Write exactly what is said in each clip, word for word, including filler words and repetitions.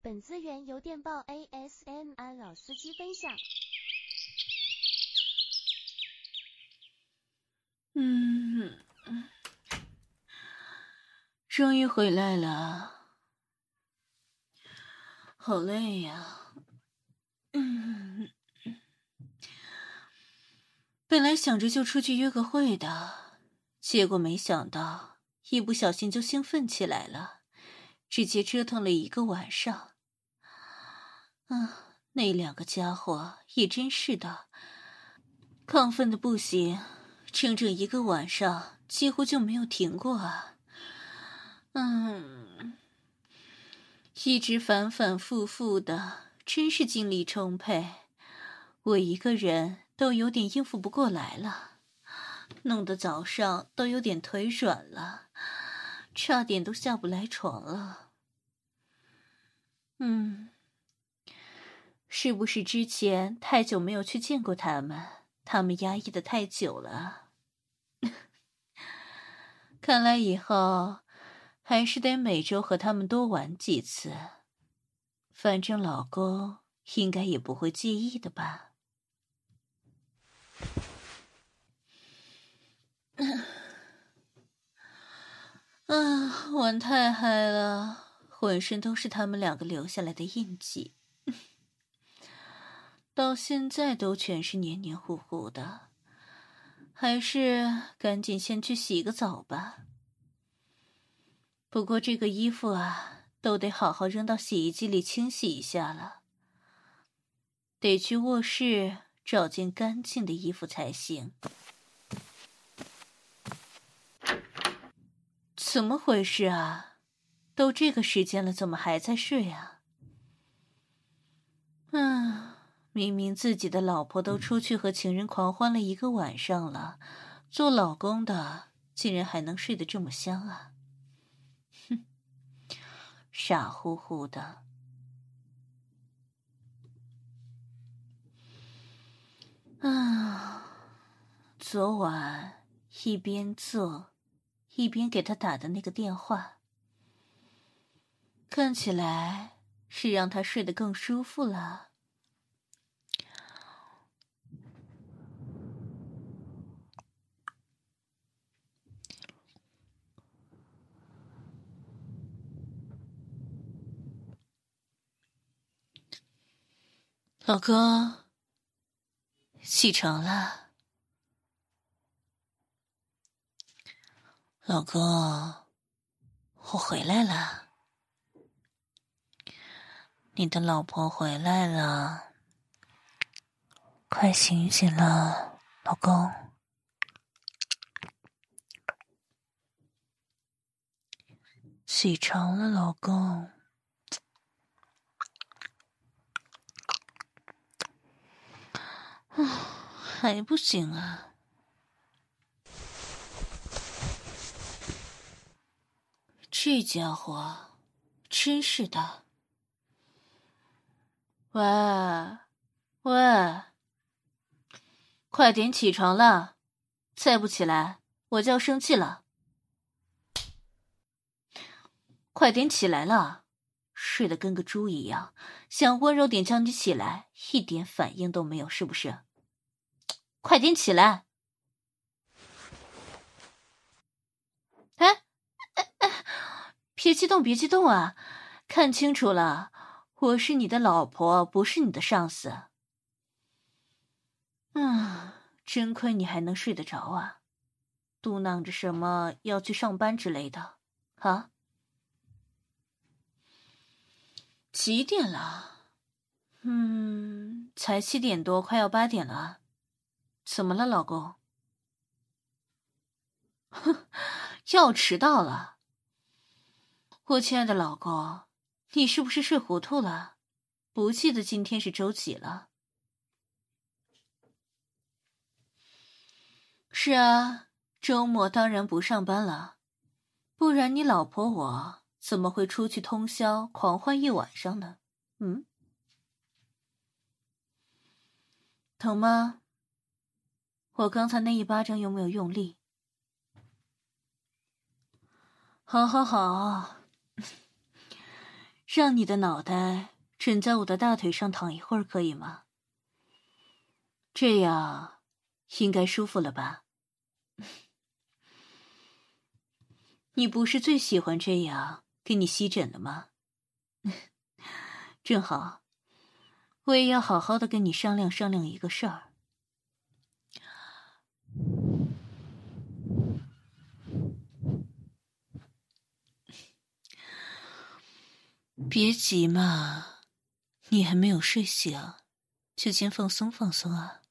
本资源由电报 A S M R 老司机分享。 嗯，终于回来了，好累呀。嗯，本来想着就出去约个会的，结果没想到一不小心就兴奋起来了，直接折腾了一个晚上。啊，那两个家伙也真是的，亢奋的不行，整整一个晚上几乎就没有停过啊。嗯，一直反反复复的，真是精力充沛，我一个人都有点应付不过来了，弄得早上都有点腿软了，差点都下不来床了。嗯，是不是之前太久没有去见过他们，他们压抑的太久了？看来以后还是得每周和他们多玩几次，反正老公应该也不会介意的吧。啊，玩太嗨了，浑身都是他们两个留下来的印记，到现在都全是黏黏糊糊的，还是赶紧先去洗个澡吧。不过这个衣服啊，都得好好扔到洗衣机里清洗一下了，得去卧室找件干净的衣服才行。怎么回事啊？都这个时间了，怎么还在睡啊？嗯，明明自己的老婆都出去和情人狂欢了一个晚上了，做老公的竟然还能睡得这么香啊！哼，傻乎乎的。啊，昨晚一边做，一边给他打的那个电话，看起来是让他睡得更舒服了。老公，起床了。老公，我回来了。你的老婆回来了，快醒醒了，老公。起床了，老公。还不醒啊？这家伙真是的。喂喂，快点起床了，再不起来我就要生气了。快点起来了，睡得跟个猪一样，想温柔点叫你起来，一点反应都没有，是不是？快点起来！哎哎哎，别激动别激动啊，看清楚了，我是你的老婆，不是你的上司。嗯，真亏你还能睡得着啊，嘟囔着什么要去上班之类的啊？几点了？嗯，才七点多，快要八点了。怎么了，老公？哼，要迟到了。我亲爱的老公，你是不是睡糊涂了？不记得今天是周几了？是啊，周末当然不上班了，不然你老婆我怎么会出去通宵狂欢一晚上呢？嗯，疼吗？我刚才那一巴掌有没有用力？好好好， 让你的脑袋枕在我的大腿上躺一会儿，可以吗？这样应该舒服了吧？你不是最喜欢这样给你吸枕的吗？正好，我也要好好的跟你商量商量一个事儿。别急嘛，你还没有睡醒，就先放松放松啊。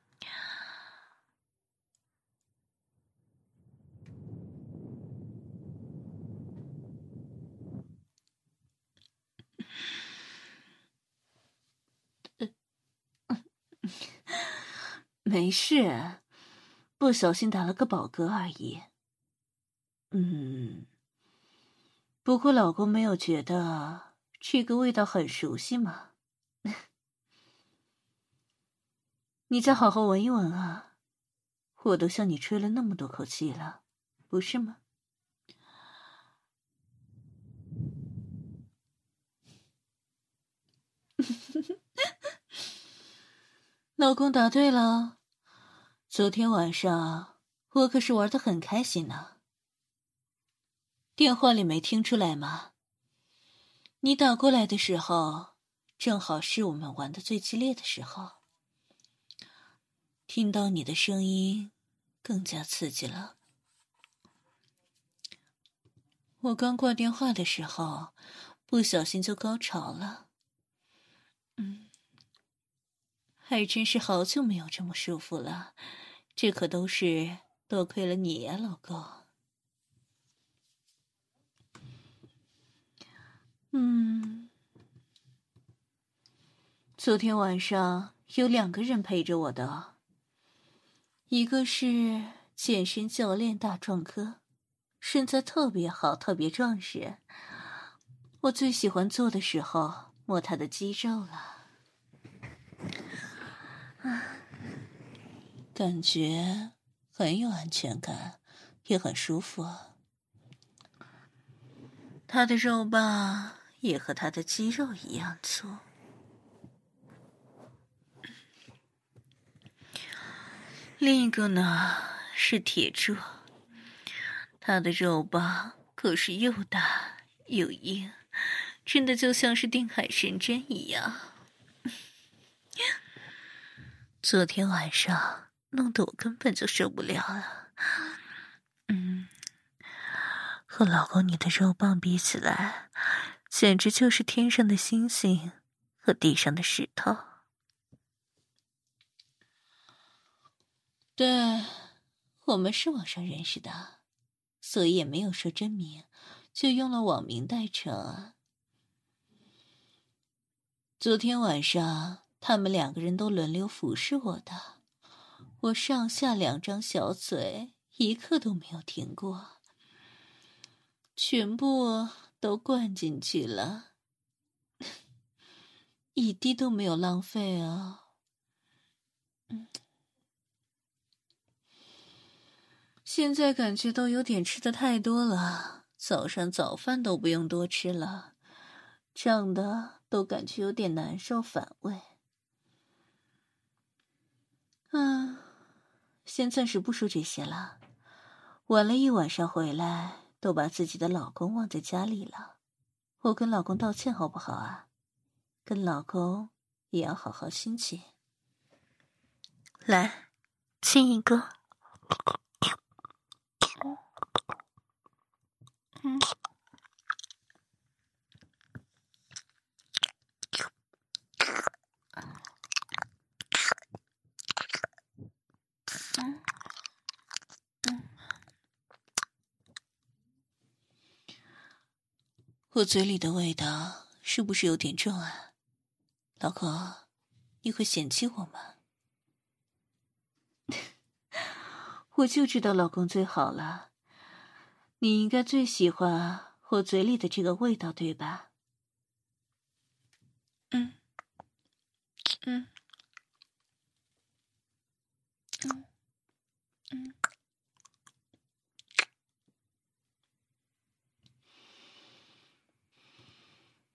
没事，不小心打了个饱嗝而已。嗯，不过老公没有觉得这个味道很熟悉吗？你再好好闻一闻啊，我都向你吹了那么多口气了，不是吗？老公答对了，昨天晚上我可是玩得很开心呢。电话里没听出来吗？你打过来的时候，正好是我们玩得最激烈的时候。听到你的声音，更加刺激了。我刚挂电话的时候，不小心就高潮了。嗯，还真是好久没有这么舒服了，这可都是多亏了你呀，老公。嗯，昨天晚上有两个人陪着我的，一个是健身教练大壮哥，身材特别好，特别壮实。我最喜欢做的时候摸他的肌肉了，感觉很有安全感，也很舒服。他的肉棒也和他的肌肉一样粗。另一个呢是铁柱，他的肉棒可是又大又硬，真的就像是定海神针一样。昨天晚上弄得我根本就受不了了。嗯，和老公你的肉棒比起来，简直就是天上的星星和地上的石头。对，我们是网上认识的，所以也没有说真名，就用了网名代称啊。昨天晚上他们两个人都轮流服侍我的，我上下两张小嘴一刻都没有停过，全部都灌进去了，一滴都没有浪费啊。嗯，现在感觉都有点吃的太多了，早上早饭都不用多吃了，胀的都感觉有点难受反胃。嗯，先暂时不说这些了，玩了一晚上回来，都把自己的老公忘在家里了，我跟老公道歉好不好啊？跟老公也要好好心情。来，亲一个。嗯。嗯嗯，我嘴里的味道是不是有点重啊？老公，你会嫌弃我吗？我就知道老公最好了，你应该最喜欢我嘴里的这个味道，对吧？嗯嗯嗯嗯。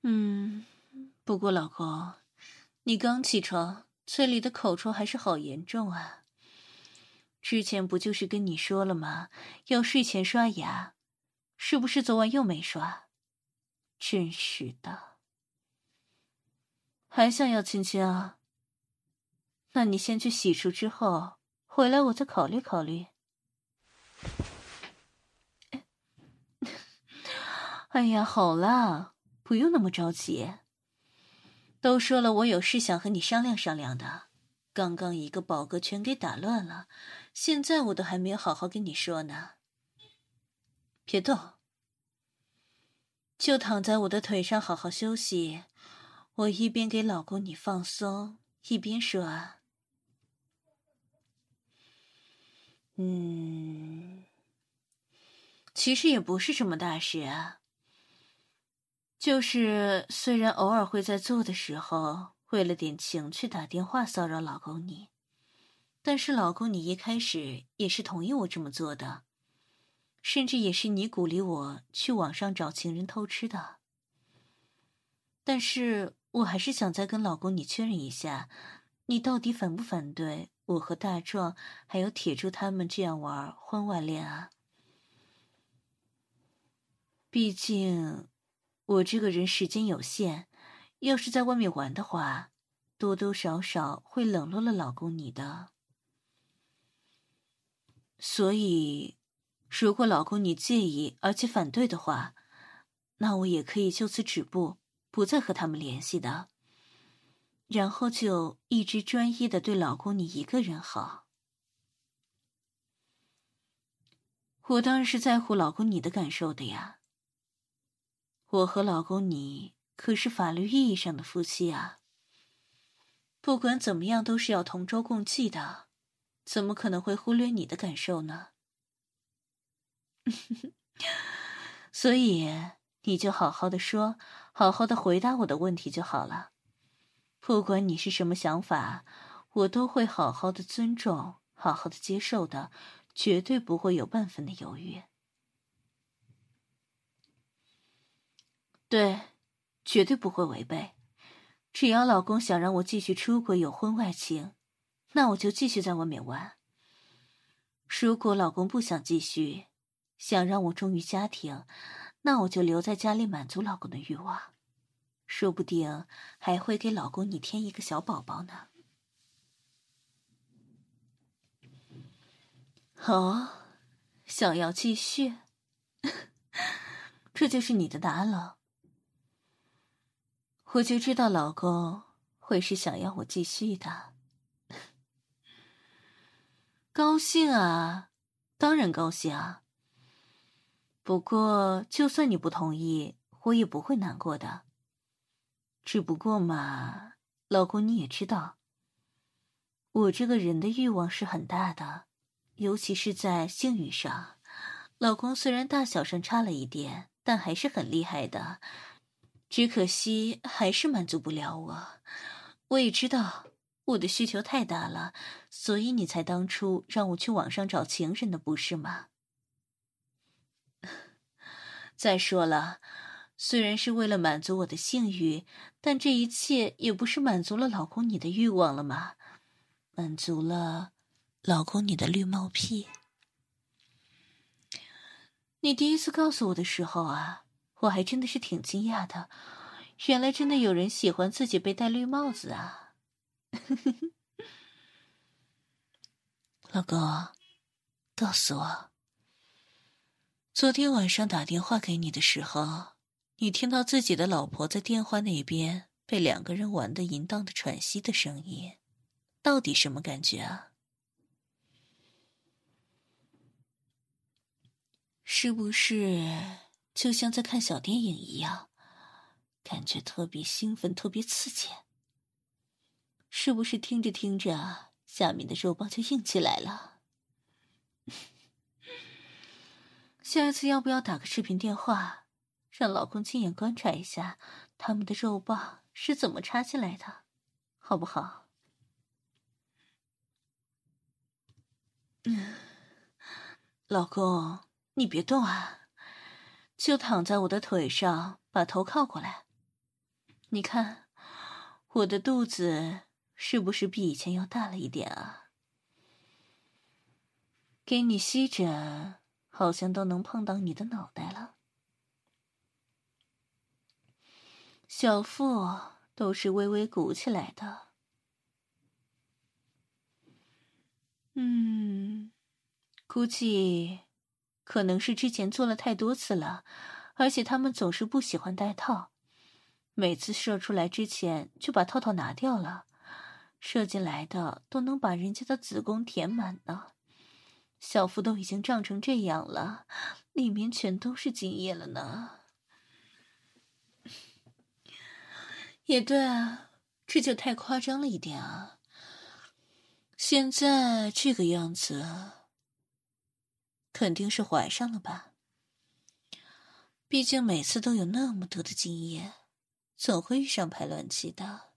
嗯，不过老公，你刚起床，嘴里的口臭还是好严重啊。之前不就是跟你说了吗？要睡前刷牙，是不是昨晚又没刷？真是的。还想要亲亲啊？那你先去洗漱之后，回来我再考虑考虑。哎呀，好啦，不用那么着急。都说了，我有事想和你商量商量的。刚刚一个饱嗝全给打乱了，现在我都还没有好好跟你说呢。别动，就躺在我的腿上好好休息。我一边给老公你放松，一边说啊，嗯，其实也不是什么大事啊。就是虽然偶尔会在做的时候为了点情趣打电话骚扰老公你，但是老公你一开始也是同意我这么做的，甚至也是你鼓励我去网上找情人偷吃的。但是我还是想再跟老公你确认一下，你到底反不反对我和大壮还有铁柱他们这样玩婚外恋啊？毕竟我这个人时间有限，要是在外面玩的话，多多少少会冷落了老公你的。所以如果老公你介意而且反对的话，那我也可以就此止步，不再和他们联系的，然后就一直专一的对老公你一个人好。我当然是在乎老公你的感受的呀。我和老公你可是法律意义上的夫妻啊，不管怎么样都是要同舟共济的，怎么可能会忽略你的感受呢？所以你就好好的说，好好的回答我的问题就好了。不管你是什么想法，我都会好好的尊重，好好的接受的，绝对不会有半分的犹豫。对，绝对不会违背。只要老公想让我继续出轨有婚外情，那我就继续在外面玩。如果老公不想继续，想让我忠于家庭，那我就留在家里满足老公的欲望，说不定还会给老公你添一个小宝宝呢。哦，想要继续？这就是你的答案了。我就知道老公会是想要我继续的。高兴啊，当然高兴啊。不过就算你不同意，我也不会难过的。只不过嘛，老公你也知道，我这个人的欲望是很大的，尤其是在性欲上。老公虽然大小上差了一点，但还是很厉害的，只可惜还是满足不了我。我也知道我的需求太大了，所以你才当初让我去网上找情人的，不是吗？再说了，虽然是为了满足我的性欲，但这一切也不是满足了老公你的欲望了吗？满足了老公你的绿帽癖。你第一次告诉我的时候啊，我还真的是挺惊讶的，原来真的有人喜欢自己被戴绿帽子啊。老公，告诉我，昨天晚上打电话给你的时候，你听到自己的老婆在电话那边被两个人玩得淫荡的喘息的声音，到底什么感觉啊？是不是就像在看小电影一样，感觉特别兴奋，特别刺激？是不是听着听着，下面的肉棒就硬起来了？下一次要不要打个视频电话，让老公亲眼观察一下他们的肉棒是怎么插进来的，好不好？嗯，老公，你别动啊，就躺在我的腿上，把头靠过来。 你看，我的肚子是不是比以前要大了一点啊？给你吸着，好像都能碰到你的脑袋了。小腹都是微微鼓起来的。嗯，估计可能是之前做了太多次了，而且他们总是不喜欢戴套，每次射出来之前就把套套拿掉了，射进来的都能把人家的子宫填满呢。小腹都已经胀成这样了，里面全都是精液了呢。也对啊，这就太夸张了一点啊。现在这个样子，肯定是怀上了吧？毕竟每次都有那么多的精液，总会遇上排卵期的。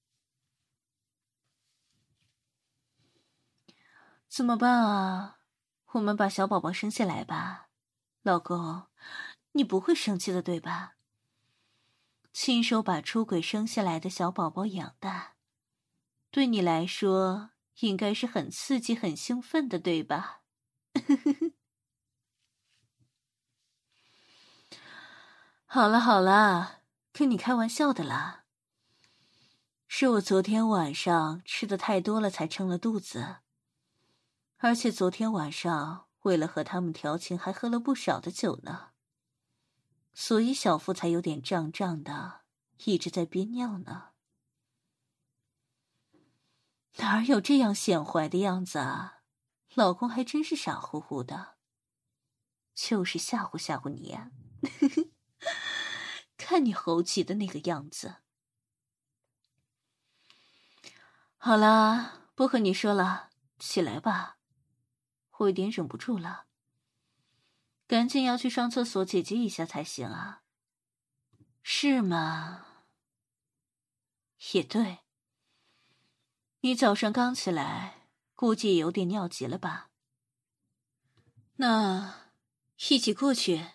怎么办啊？我们把小宝宝生下来吧。老公，你不会生气的对吧？亲手把出轨生下来的小宝宝养大，对你来说应该是很刺激很兴奋的对吧？好了好了，跟你开玩笑的啦。是我昨天晚上吃的太多了才撑了肚子，而且昨天晚上为了和他们调情还喝了不少的酒呢，所以小腹才有点胀胀的，一直在憋尿呢。哪有这样显怀的样子啊？老公还真是傻乎乎的，就是吓唬吓唬你呀、啊。看你猴急的那个样子。好啦，不和你说了，起来吧，我有点忍不住了，赶紧要去上厕所解决一下才行啊。是吗？也对，你早上刚起来，估计也有点尿急了吧？那一起过去。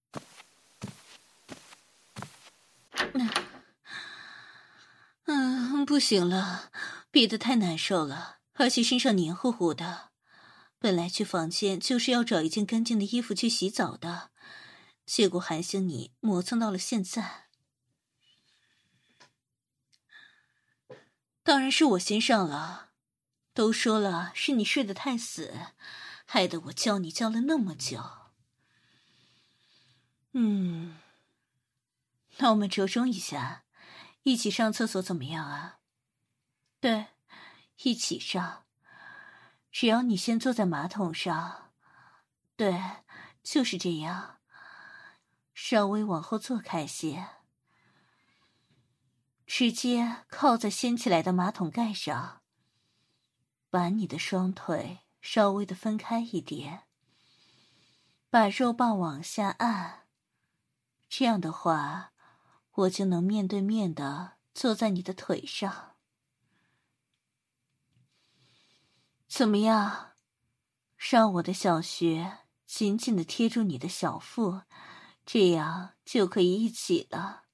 嗯，不行了，憋得太难受了，而且身上黏糊糊的。本来去房间就是要找一件干净的衣服去洗澡的，结果还兴你磨蹭到了现在。当然是我先上了，都说了是你睡得太死，害得我叫你叫了那么久。嗯，那我们折中一下，一起上厕所怎么样啊？对，一起上。只要你先坐在马桶上，对，就是这样，稍微往后坐开些，直接靠在掀起来的马桶盖上，把你的双腿稍微的分开一点，把肉棒往下按，这样的话，我就能面对面的坐在你的腿上。怎么样？让我的小穴紧紧地贴住你的小腹，这样就可以一起了。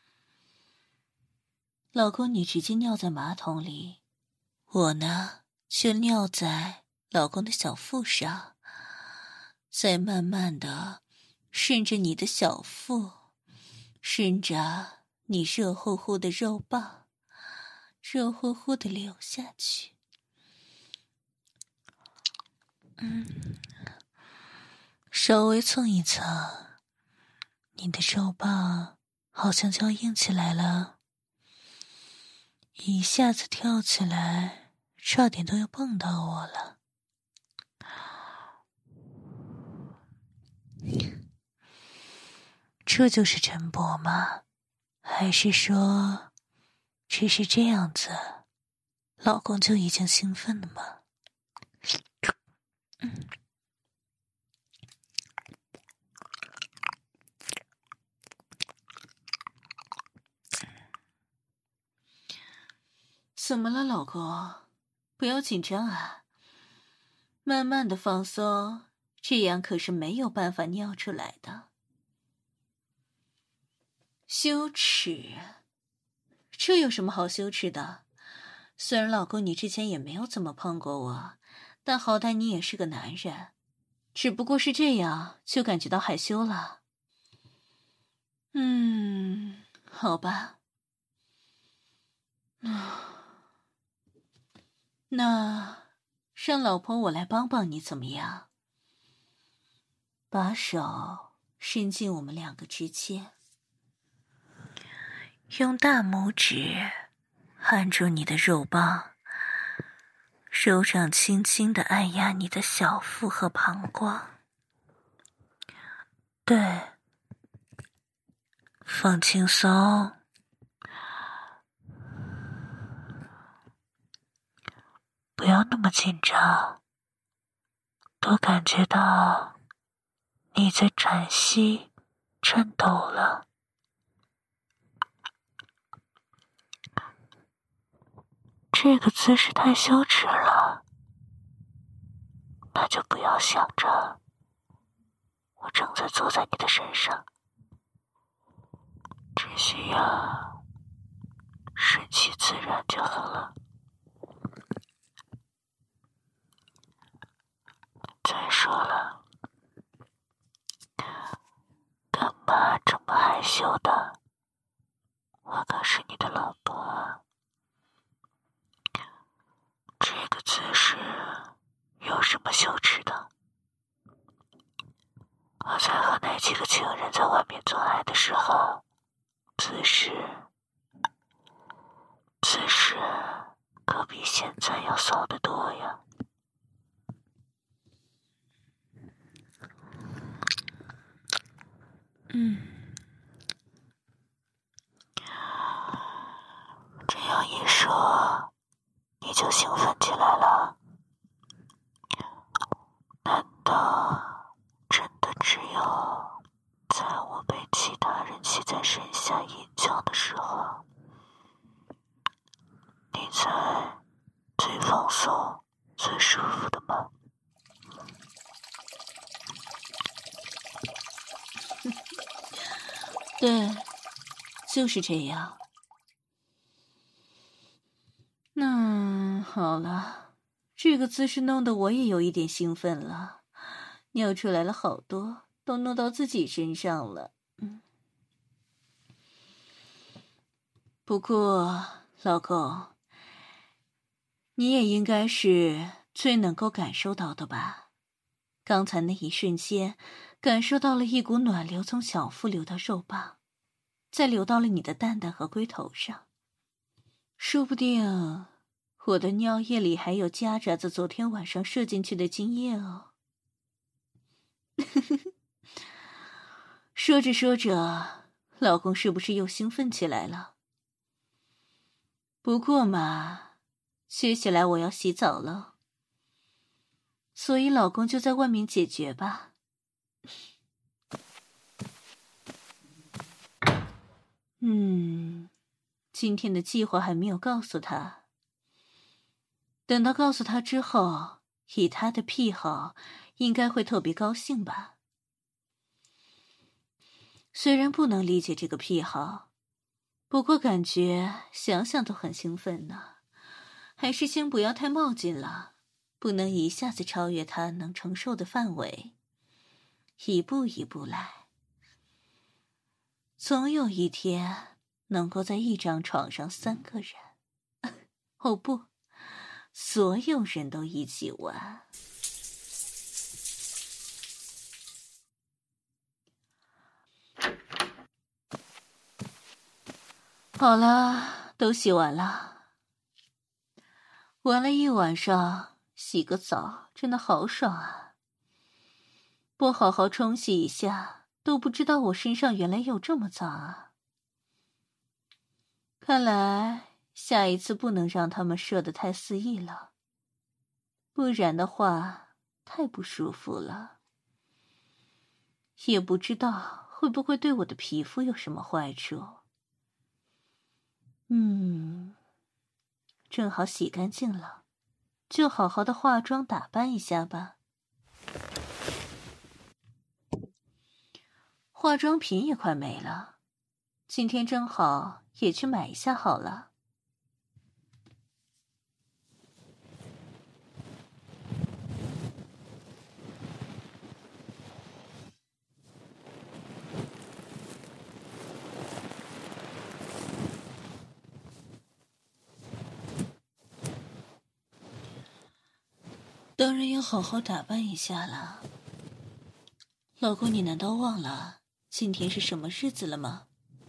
老公，你直接尿在马桶里，我呢就尿在老公的小腹上，再慢慢的顺着你的小腹，顺着你热乎乎的肉棒，热乎乎的流下去。嗯，稍微蹭一蹭，你的肉棒好像就要硬起来了，一下子跳起来，差点都要碰到我了。这就是陈伯吗？还是说，只是这样子，老公就已经兴奋了吗？嗯。怎么了，老公？不要紧张啊，慢慢的放松，这样可是没有办法尿出来的。羞耻， 这有什么好羞耻的？虽然老公你之前也没有怎么碰过我，但好歹你也是个男人，只不过是这样就感觉到害羞了。嗯，好吧。那让老婆我来帮帮你怎么样？把手伸进我们两个之间，用大拇指按住你的肉棒，手掌轻轻地按压你的小腹和膀胱。对，放轻松，不要那么紧张，都感觉到你在喘息、颤抖了。这个姿势太羞耻了，那就不要想着我正在坐在你的身上，只需要顺其自然就好了。再说了，干嘛这么害羞的？我可是你的老婆啊。这个姿势有什么羞耻的？我在和那几个情人在外面做爱的时候，姿势姿势可比现在要骚得多呀。嗯，这样一说，你就兴奋起来了？难道真的只有在我被其他人骑在身下淫叫的时候，你才最放松、最舒服的吗？对，就是这样。那好了，这个姿势弄得我也有一点兴奋了，尿出来了好多，都弄到自己身上了。嗯，不过老公，你也应该是最能够感受到的吧？刚才那一瞬间，感受到了一股暖流从小腹流到肉棒，再流到了你的蛋蛋和龟头上。说不定我的尿液里还有夹杂着昨天晚上射进去的精液哦。说着说着，老公是不是又兴奋起来了？不过嘛，接下来我要洗澡了，所以老公就在外面解决吧。嗯，今天的计划还没有告诉他，等到告诉他之后，以他的癖好，应该会特别高兴吧。虽然不能理解这个癖好，不过感觉想想都很兴奋呢。还是先不要太冒进了，不能一下子超越他能承受的范围，一步一步来。总有一天能够在一张床上三个人，哦不，所有人都一起玩。好了，都洗完了。玩了一晚上，洗个澡真的好爽啊！不好好冲洗一下，都不知道我身上原来有这么脏啊。看来下一次不能让他们射得太肆意了，不然的话太不舒服了。也不知道会不会对我的皮肤有什么坏处。嗯，正好洗干净了，就好好的化妆打扮一下吧。化妆品也快没了， 今天正好也去买一下好了。当然要好好打扮一下了。老公，你难道忘了今天是什么日子了吗？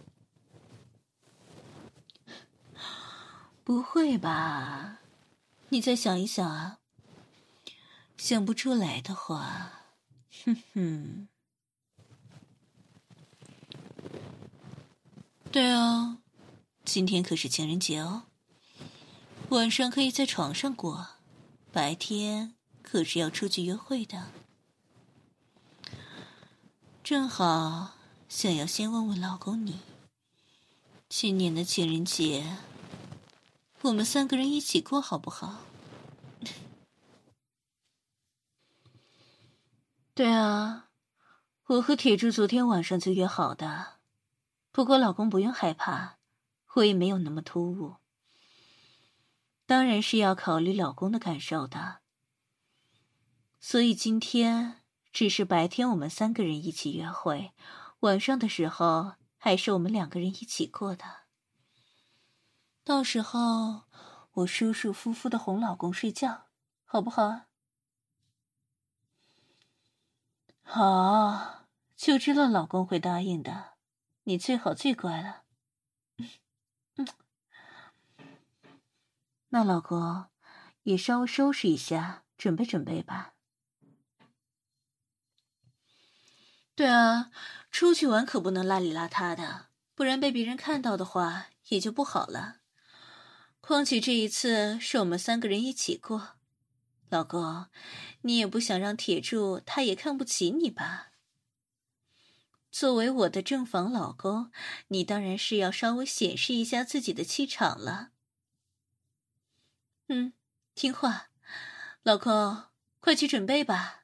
不会吧，你再想一想啊。想不出来的话，哼哼。对啊，今天可是情人节哦。晚上可以在床上过，白天可是要出去约会的。正好想要先问问老公你，今年的情人节我们三个人一起过好不好？对啊，我和铁柱昨天晚上就约好的，不过老公不用害怕，我也没有那么突兀。当然是要考虑老公的感受的，所以今天只是白天我们三个人一起约会，晚上的时候还是我们两个人一起过的。到时候我舒舒服服的哄老公睡觉，好不好啊？好，就知道老公会答应的，你最好最乖了。嗯，那老公也稍微收拾一下，准备准备吧。对啊，出去玩可不能邋里邋遢的，不然被别人看到的话也就不好了。况且这一次是我们三个人一起过，老公，你也不想让铁柱他也看不起你吧？作为我的正房老公，你当然是要稍微显示一下自己的气场了。嗯，听话，老公，快去准备吧。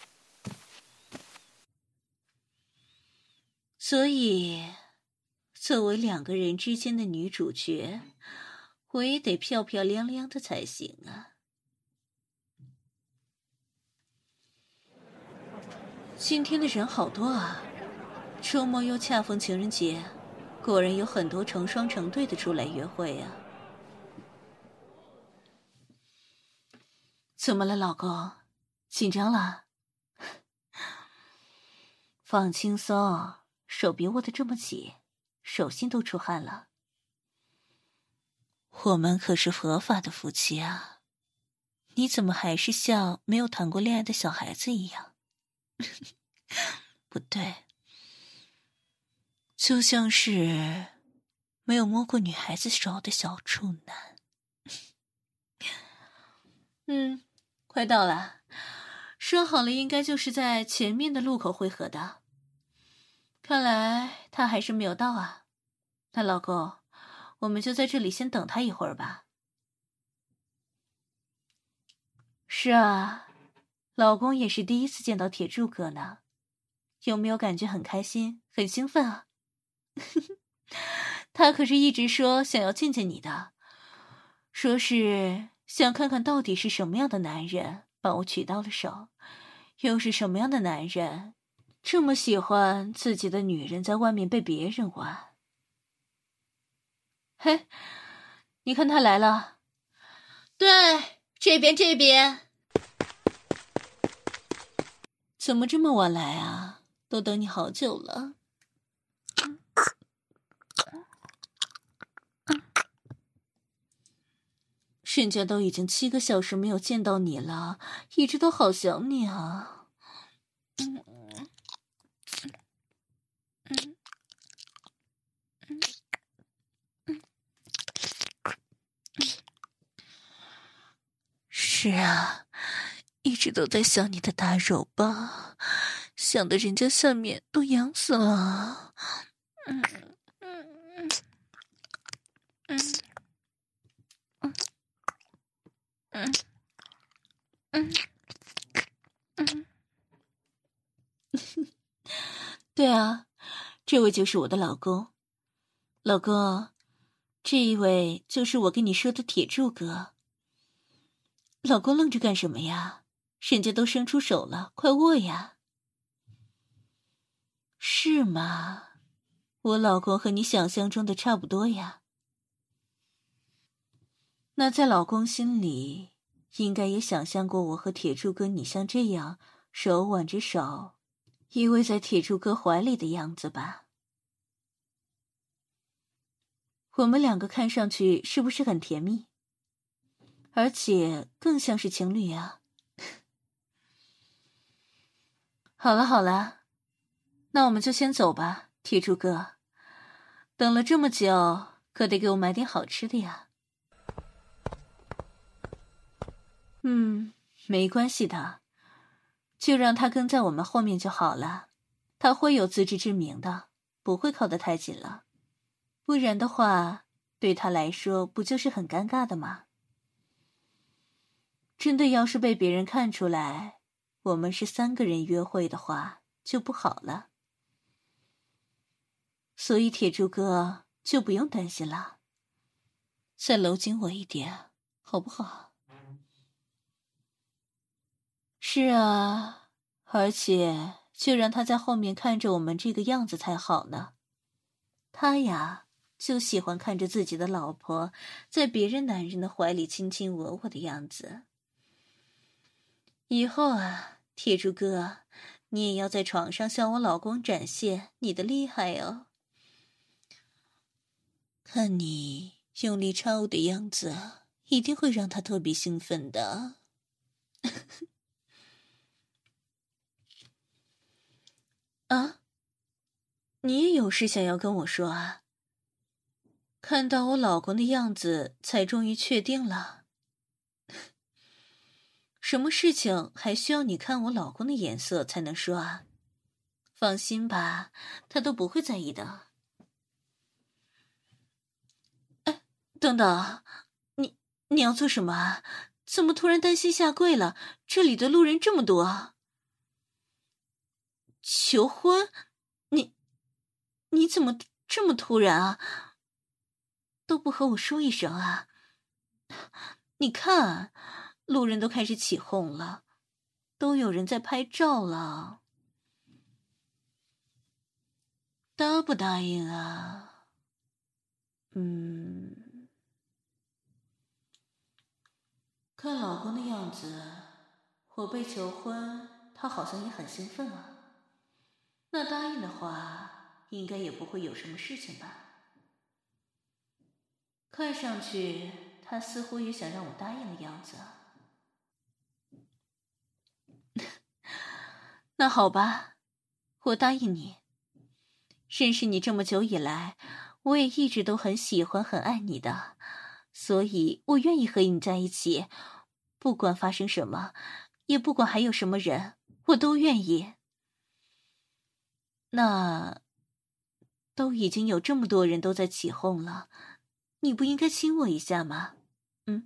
所以，作为两个人之间的女主角，我也得漂漂亮亮的才行啊。今天的人好多啊，周末又恰逢情人节，果然有很多成双成对的出来约会啊。怎么了，老公？紧张了？放轻松，手别握得这么紧，手心都出汗了。我们可是合法的夫妻啊，你怎么还是像没有谈过恋爱的小孩子一样？不对，就像是没有摸过女孩子手的小处男。嗯，快到了，说好了应该就是在前面的路口汇合的。看来他还是没有到啊。那老公，我们就在这里先等他一会儿吧。是啊，老公也是第一次见到铁柱哥呢，有没有感觉很开心、很兴奋啊？他可是一直说想要见见你的，说是想看看到底是什么样的男人把我娶到了手，又是什么样的男人这么喜欢自己的女人在外面被别人玩。嘿，你看他来了。对，这边这边。怎么这么晚来啊？都等你好久了。人家都已经七个小时没有见到你了，一直都好想你啊。嗯嗯嗯嗯，是啊，一直都在想你的大肉棒，想的人家下面都痒死了。嗯嗯嗯嗯嗯嗯嗯嗯，对啊，这位就是我的老公。 老公，这一位就是我跟你说的铁柱哥。老公愣着干什么呀？人家都伸出手了，快握呀。是吗？我老公和你想象中的差不多呀。那在老公心里，应该也想象过我和铁柱哥你像这样手挽着手，依偎在铁柱哥怀里的样子吧？我们两个看上去是不是很甜蜜？而且更像是情侣啊。好了好了，那我们就先走吧，铁柱哥。等了这么久，可得给我买点好吃的呀。嗯，没关系的，就让他跟在我们后面就好了。他会有自知之明的，不会靠得太紧了。不然的话，对他来说不就是很尴尬的吗？真的要是被别人看出来，我们是三个人约会的话，就不好了。所以铁柱哥就不用担心了，再搂紧我一点，好不好？是啊，而且就让他在后面看着我们这个样子才好呢。他呀，就喜欢看着自己的老婆在别人男人的怀里卿卿我我的样子。以后啊，铁柱哥，你也要在床上向我老公展现你的厉害哦。看你用力插我的样子，一定会让他特别兴奋的。啊？你也有事想要跟我说啊？看到我老公的样子，才终于确定了。什么事情还需要你看我老公的眼色才能说啊？放心吧，他都不会在意的。哎，等等，你你要做什么啊？怎么突然单膝下跪了？这里的路人这么多。求婚？你你怎么这么突然啊？都不和我说一声啊？你看，路人都开始起哄了，都有人在拍照了。答不答应啊？嗯，看老公的样子，我被求婚，他好像也很兴奋啊。那答应的话，应该也不会有什么事情吧？看上去他似乎也想让我答应的样子。那好吧，我答应你。认识你这么久以来，我也一直都很喜欢很爱你的，所以我愿意和你在一起，不管发生什么，也不管还有什么人，我都愿意。那都已经有这么多人都在起哄了，你不应该亲我一下吗？嗯？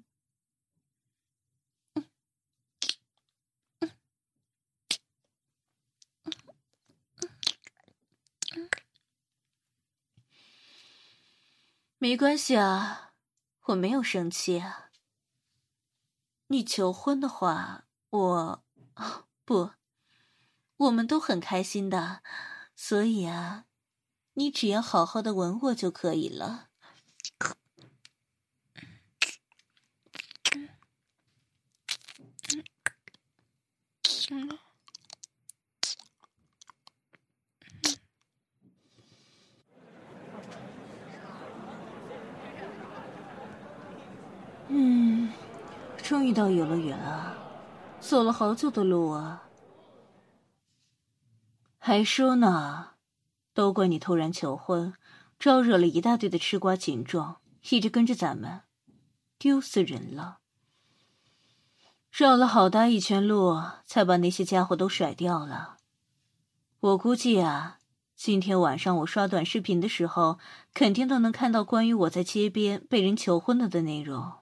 没关系啊，我没有生气啊。你求婚的话，我不，我们都很开心的，所以啊，你只要好好的吻我就可以了。嗯，终于到游乐园了，走了好久的路啊。还说呢，都怪你突然求婚，招惹了一大堆的吃瓜群众，一直跟着咱们，丢死人了。绕了好大一圈路，才把那些家伙都甩掉了。我估计啊，今天晚上我刷短视频的时候，肯定都能看到关于我在街边被人求婚了的内容。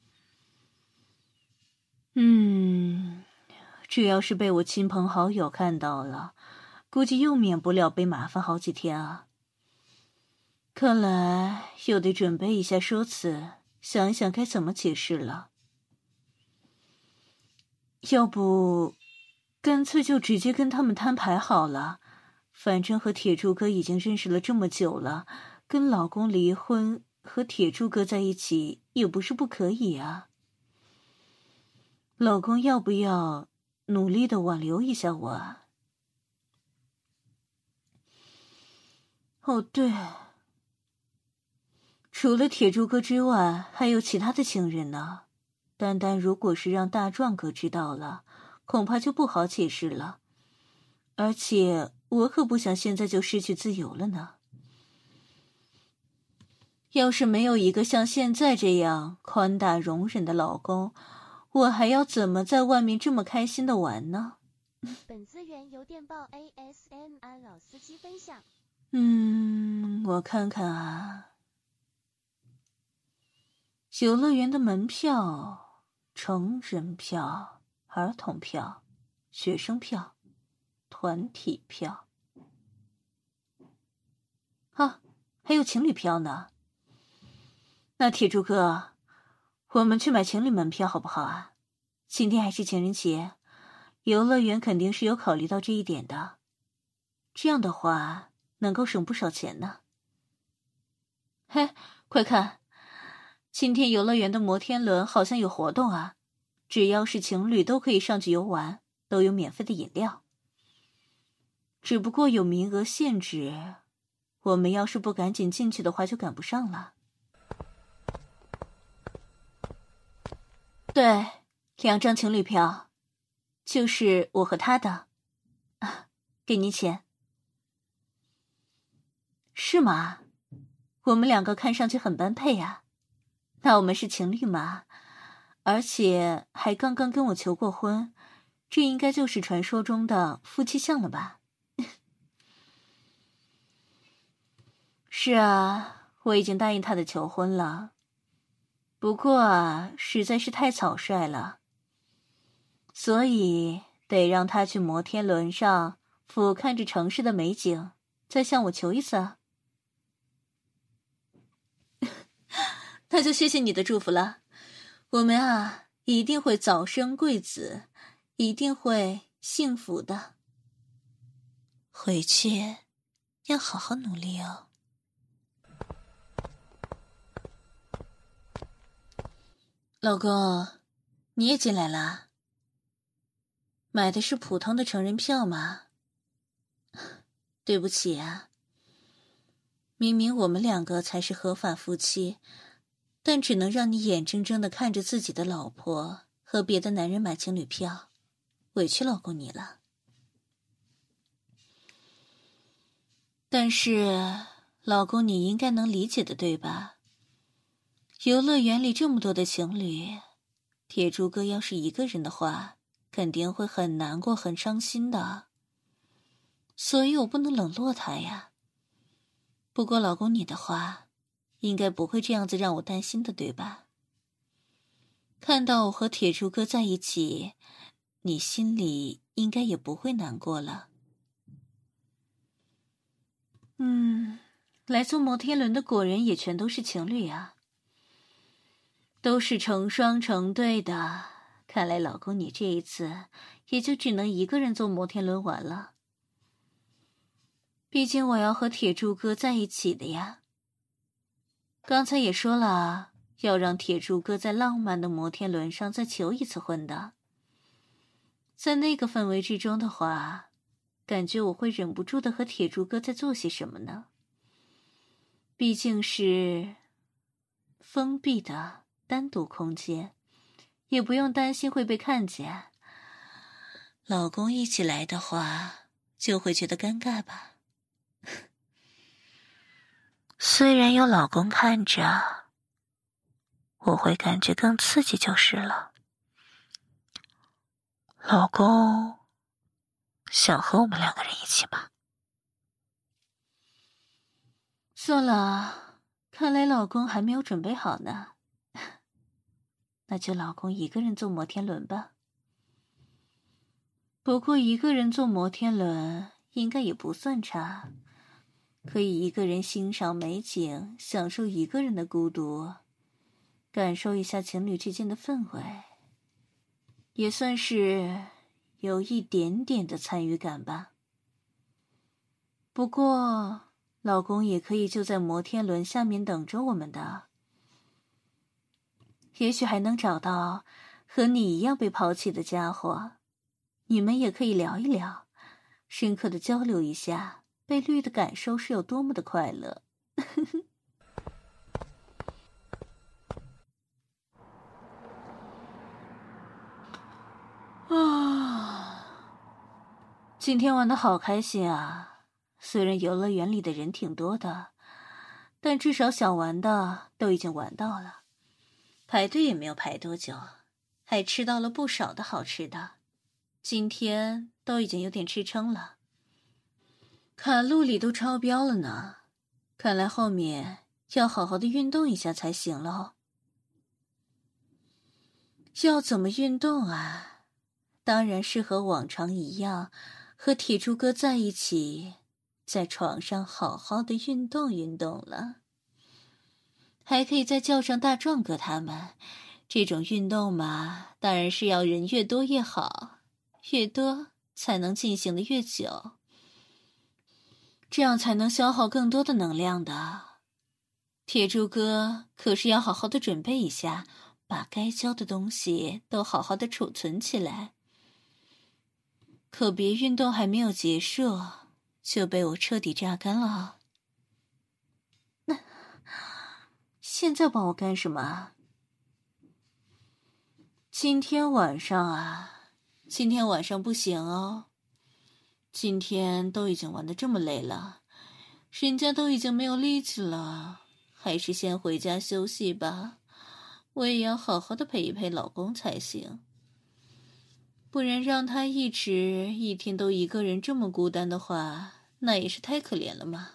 嗯，这要是被我亲朋好友看到了，估计又免不了被麻烦好几天啊。 看来又得准备一下说辞，想一想该怎么解释了。要不，干脆就直接跟他们摊牌好了。反正和铁柱哥已经认识了这么久了，跟老公离婚和铁柱哥在一起也不是不可以啊。老公要不要努力的挽留一下我啊？哦，对，除了铁柱哥之外，还有其他的情人呢。单单如果是让大壮哥知道了，恐怕就不好解释了。而且我可不想现在就失去自由了呢。要是没有一个像现在这样宽大容忍的老公，我还要怎么在外面这么开心的玩呢？ 本资源由电报 A S M R 老司机分享。 嗯，我看看啊。游乐园的门票、成人票、儿童票、学生票、团体票，啊，还有情侣票呢。那铁柱哥，我们去买情侣门票好不好啊？今天还是情人节，游乐园肯定是有考虑到这一点的。这样的话，能够省不少钱呢。嘿，快看！今天游乐园的摩天轮好像有活动啊，只要是情侣都可以上去游玩，都有免费的饮料。只不过有名额限制，我们要是不赶紧进去的话就赶不上了。对，两张情侣票，就是我和他的。啊，给您钱。是吗？我们两个看上去很般配啊。那我们是情侣嘛，而且还刚刚跟我求过婚，这应该就是传说中的夫妻相了吧？是啊，我已经答应他的求婚了，不过啊，实在是太草率了，所以得让他去摩天轮上俯瞰着城市的美景，再向我求一次啊。那就谢谢你的祝福了，我们啊一定会早生贵子，一定会幸福的。回去要好好努力哦。老公，你也进来了？买的是普通的成人票吗？对不起啊，明明我们两个才是合法夫妻，但只能让你眼睁睁地看着自己的老婆和别的男人买情侣票，委屈老公你了。但是老公你应该能理解的，对吧？游乐园里这么多的情侣，铁柱哥要是一个人的话，肯定会很难过很伤心的，所以我不能冷落他呀。不过老公你的话应该不会这样子让我担心的，对吧？看到我和铁柱哥在一起，你心里应该也不会难过了。嗯，来坐摩天轮的果然也全都是情侣啊，都是成双成对的。看来老公你这一次也就只能一个人坐摩天轮玩了，毕竟我要和铁柱哥在一起的呀。刚才也说了，要让铁柱哥在浪漫的摩天轮上再求一次婚的。在那个氛围之中的话，感觉我会忍不住的和铁柱哥在做些什么呢？毕竟是封闭的单独空间，也不用担心会被看见。老公一起来的话，就会觉得尴尬吧。虽然有老公看着，我会感觉更刺激就是了。老公，想和我们两个人一起吗？算了，看来老公还没有准备好呢。那就老公一个人坐摩天轮吧。不过一个人坐摩天轮应该也不算差， 可以一个人欣赏美景，享受一个人的孤独，感受一下情侣之间的氛围，也算是有一点点的参与感吧。不过老公也可以就在摩天轮下面等着我们的，也许还能找到和你一样被抛弃的家伙，你们也可以聊一聊，深刻的交流一下被绿的感受是有多么的快乐。啊，今天玩得好开心啊！虽然游乐园里的人挺多的，但至少想玩的都已经玩到了，排队也没有排多久，还吃到了不少的好吃的。今天都已经有点吃撑了，卡路里都超标了呢。看来后面要好好的运动一下才行了。要怎么运动啊？当然是和往常一样，和铁柱哥在一起，在床上好好的运动运动了。还可以再叫上大壮哥他们，这种运动嘛，当然是要人越多越好，越多才能进行的越久，这样才能消耗更多的能量的。铁柱哥可是要好好的准备一下，把该交的东西都好好的储存起来，可别运动还没有结束就被我彻底榨干了。那现在帮我干什么？今天晚上啊，今天晚上不行哦。今天都已经玩得这么累了，人家都已经没有力气了，还是先回家休息吧。我也要好好的陪一陪老公才行，不然让他一直一天都一个人这么孤单的话，那也是太可怜了嘛。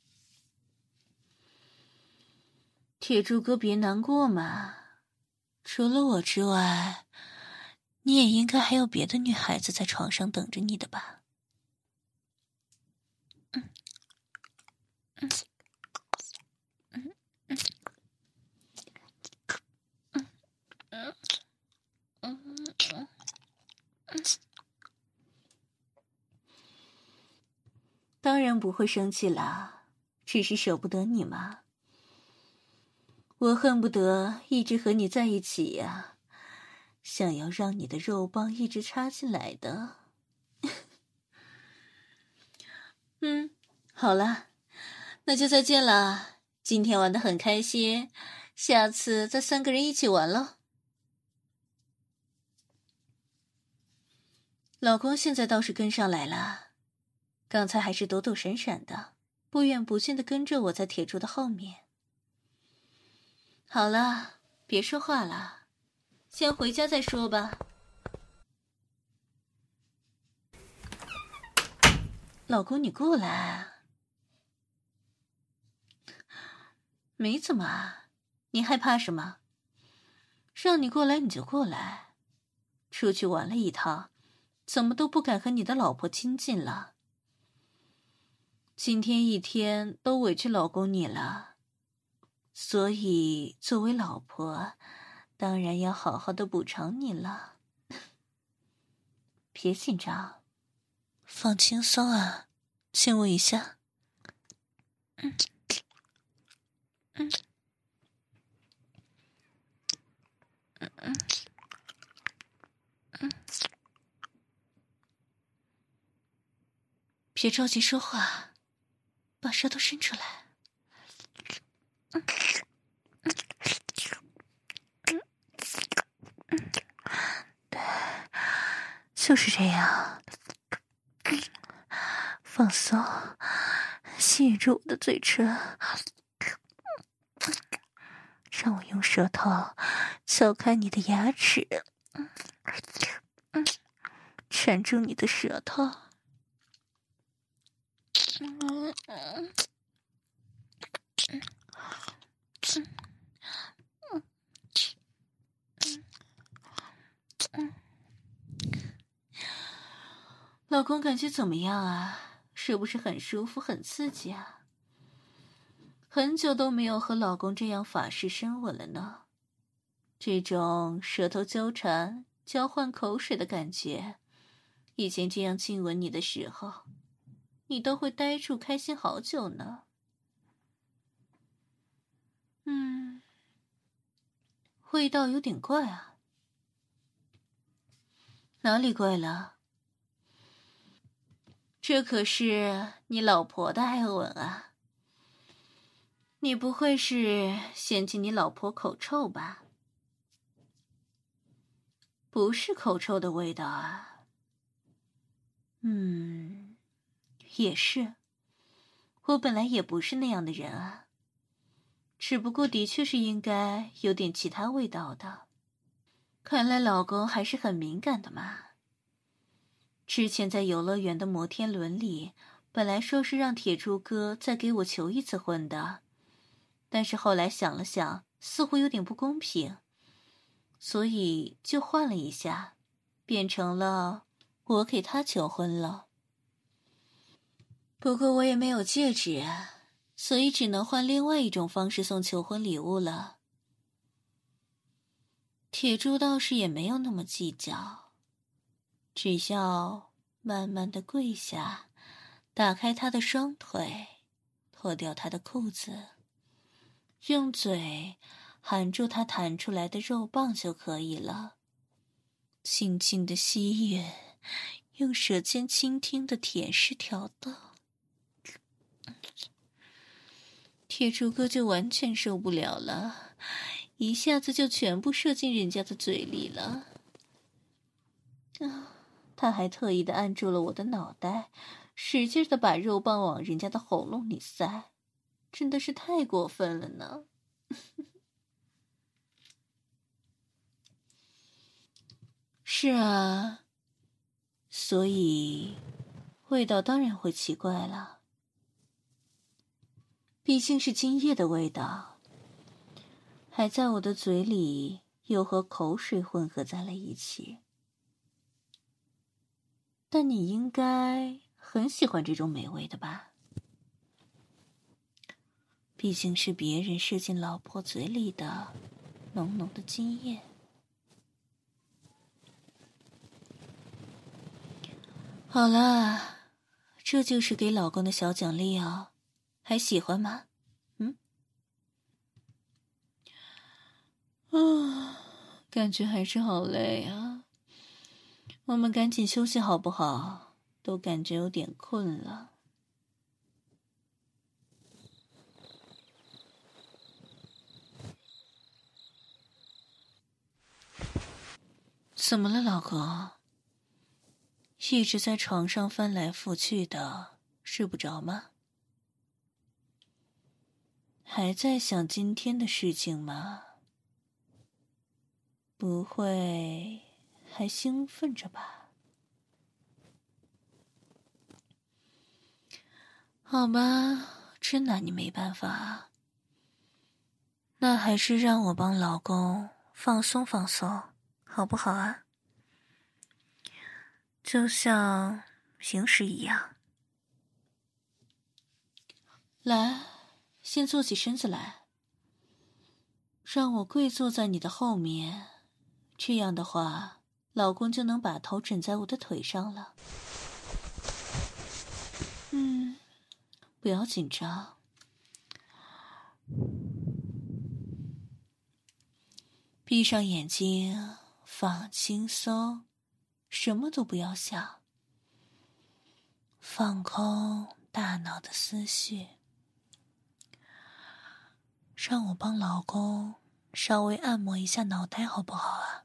铁柱哥别难过嘛，除了我之外，你也应该还有别的女孩子在床上等着你的吧。嗯嗯嗯嗯嗯嗯嗯嗯，当然不会生气啦，只是舍不得你嘛。我恨不得一直和你在一起呀，想要让你的肉棒一直插进来的。嗯，好了，那就再见了。今天玩得很开心，下次再三个人一起玩咯。老公现在倒是跟上来了，刚才还是躲躲闪闪的，不远不近的跟着我在铁柱的后面。好了，别说话了，先回家再说吧。老公，你过来。没怎么，你害怕什么？让你过来你就过来。出去玩了一趟，怎么都不敢和你的老婆亲近了。今天一天都委屈老公你了，所以作为老婆，当然要好好的补偿你了。别紧张，放轻松啊，亲我一下。嗯嗯嗯嗯嗯，别着急说话，把舌头伸出来。嗯嗯嗯嗯，对，就是这样。放松，吸引住我的嘴唇，让我用舌头撬开你的牙齿，嗯嗯，缠住你的舌头。嗯嗯嗯嗯嗯，老公感觉怎么样啊？是不是很舒服很刺激啊？ 很久都没有和老公这样法式深吻了呢。这种舌头纠缠、交换口水的感觉，以前这样亲吻你的时候，你都会呆住开心好久呢。嗯，味道有点怪啊。哪里怪了？这可是你老婆的爱吻啊。你不会是嫌弃你老婆口臭吧？不是口臭的味道啊。嗯，也是。我本来也不是那样的人啊。只不过的确是应该有点其他味道的。看来老公还是很敏感的嘛。之前在游乐园的摩天轮里，本来说是让铁柱哥再给我求一次婚的，但是后来想了想，似乎有点不公平，所以就换了一下，变成了我给他求婚了。不过我也没有戒指啊，所以只能换另外一种方式送求婚礼物了。铁柱倒是也没有那么计较，只要慢慢的跪下，打开他的双腿，脱掉他的裤子，用嘴含住他弹出来的肉棒就可以了。轻轻的吸吮，用舌尖轻轻的舔舐挑逗，铁柱哥就完全受不了了，一下子就全部射进人家的嘴里了。啊，他还特意的按住了我的脑袋，使劲的把肉棒往人家的喉咙里塞，真的是太过分了呢。是啊，所以味道当然会奇怪了。毕竟是精液的味道，还在我的嘴里又和口水混合在了一起。但你应该很喜欢这种美味的吧？毕竟是别人射进老婆嘴里的浓浓的精液。好了，这就是给老公的小奖励哦，还喜欢吗？嗯？啊，感觉还是好累啊。我们赶紧休息好不好？都感觉有点困了。怎么了，老公？一直在床上翻来覆去的，睡不着吗？还在想今天的事情吗？不会还兴奋着吧？好吧，真拿你没办法。那还是让我帮老公放松放松，好不好啊？就像平时一样。来，先坐起身子来，让我跪坐在你的后面，这样的话，老公就能把头枕在我的腿上了。嗯，不要紧张。闭上眼睛，放轻松，什么都不要想，放空大脑的思绪。让我帮老公稍微按摩一下脑袋好不好啊？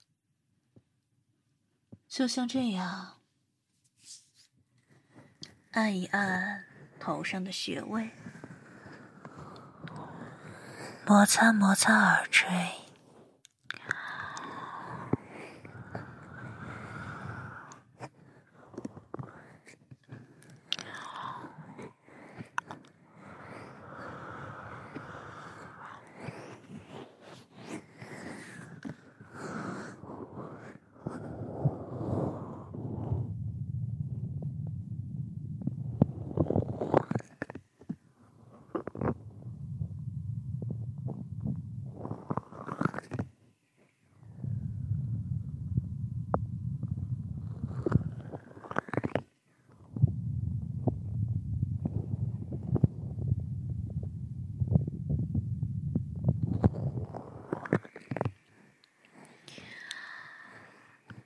就像这样，按一按头上的穴位，摩擦摩擦耳垂，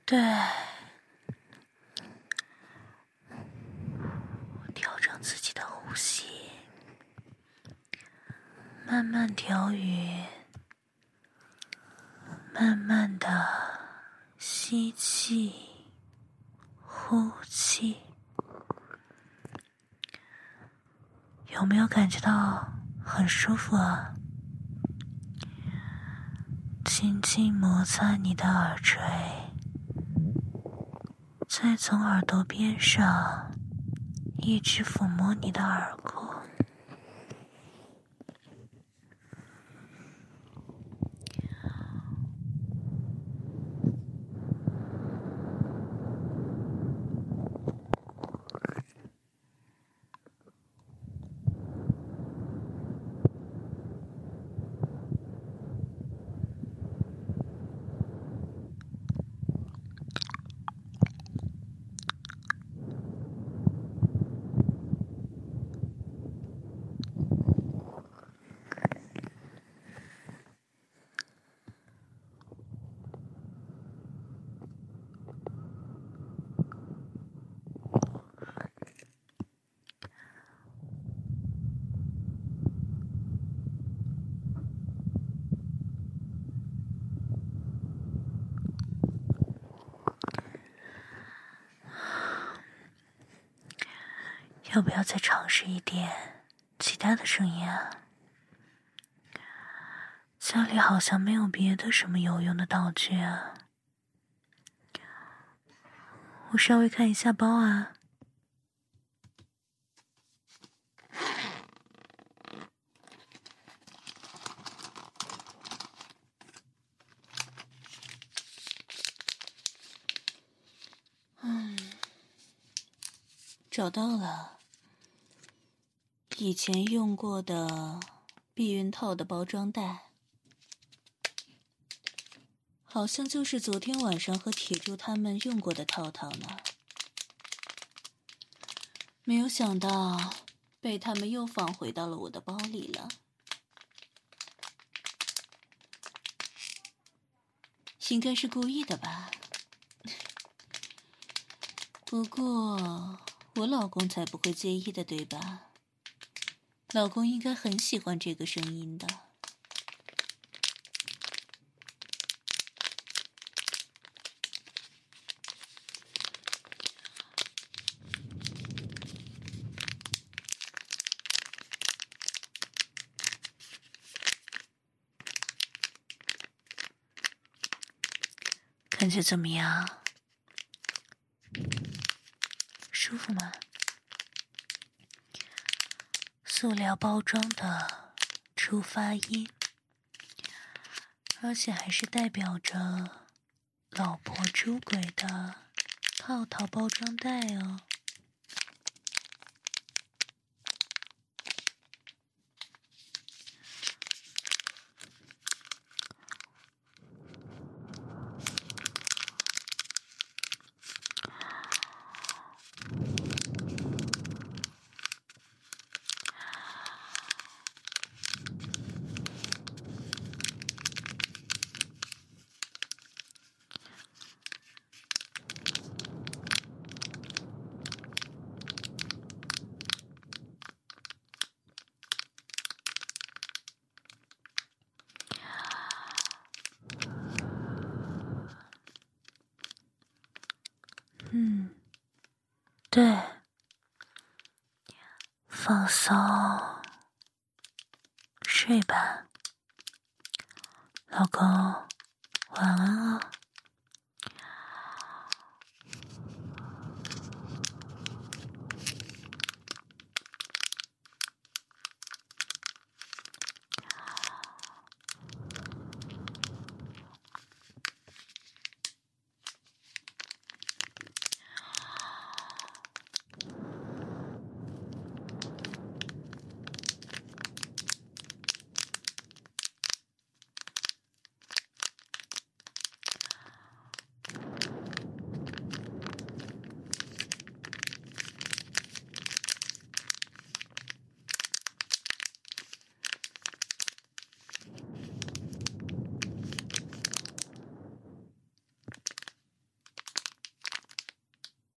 对，我调整自己的呼吸，慢慢调匀，慢慢的吸气，呼气。有没有感觉到很舒服啊？轻轻摩擦你的耳垂，再从耳朵边上一直抚摸你的耳廓。要不要再尝试一点其他的声音啊？家里好像没有别的什么有用的道具啊。我稍微看一下包啊。嗯，找到了。以前用过的避孕套的包装袋，好像就是昨天晚上和铁柱他们用过的套套呢。没有想到被他们又放回到了我的包里了。应该是故意的吧。不过我老公才不会介意的，对吧？老公应该很喜欢这个声音的。感觉怎么样？舒服吗？塑料包装的出发音，而且还是代表着老婆出轨的套套包装袋哦。嗯，对，放松，睡吧，老公，晚安。